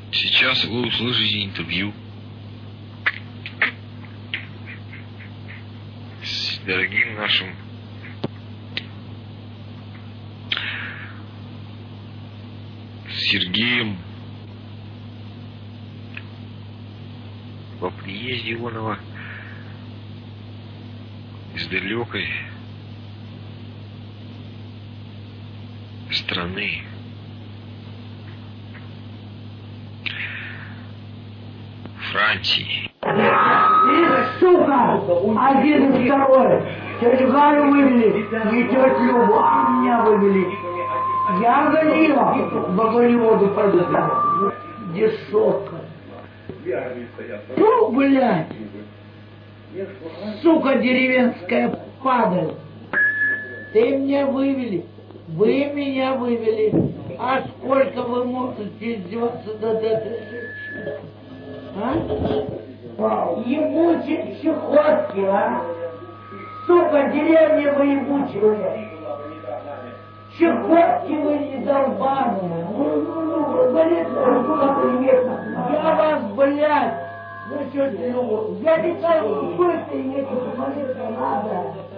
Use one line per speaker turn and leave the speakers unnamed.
Сейчас вы услышите интервью с дорогим нашим Сергеем по приезде Ионова из далекой страны. Франции.
И, сука, один и второй. Тетю Галю вывели, не тетю Любу, а меня вывели. Я галила, в огонь воду подала. Дешевка. Фу, блядь. Сука деревенская падаль. Ты меня вывели. Вы меня вывели. А сколько вы можете издеваться над этой женщиной? А? Ебучие чехотки, а? Сука, деревня вы ебучие. Чехотки вы недолбанные. Блядь, я вас, блядь, ну что ты, я не знаю, какой ты, если молиться надо.